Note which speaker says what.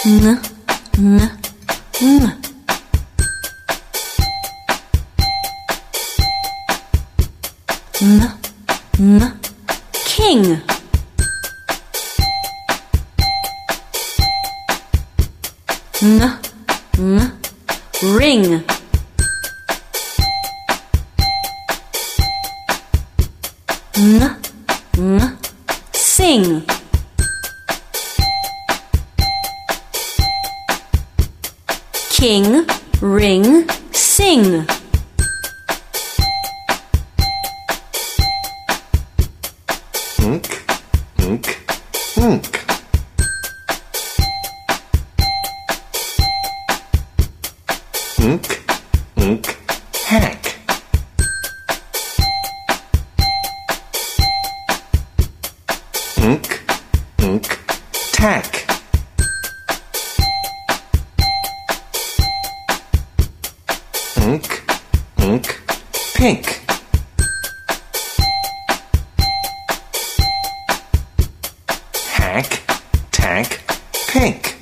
Speaker 1: ng, ng, ng. King. Ring. Sing. King, ring, sing.
Speaker 2: Ink, ink, ink. Ink, ink, hack. Ink, ink, tack. Ink, ink, pink. Hack, tack, pink.